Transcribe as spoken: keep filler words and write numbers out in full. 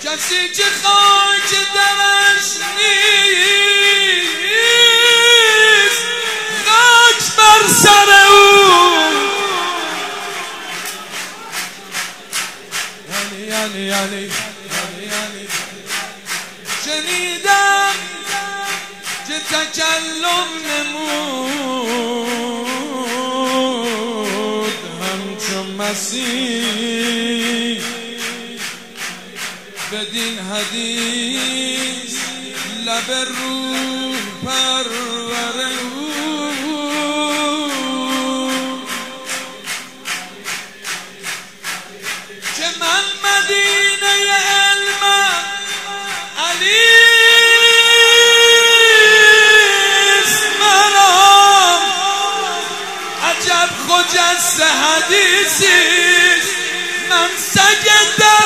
کسی که خاک درش نیست خاک بر سر او. یعنی یعنی یعنی یعنی شنیدم که تکلم نمود همچون مسیح بدین حدیث لب روح پرور او. که من مدینه علمم علی اسمرام عجب خجست حدیثی من سگدم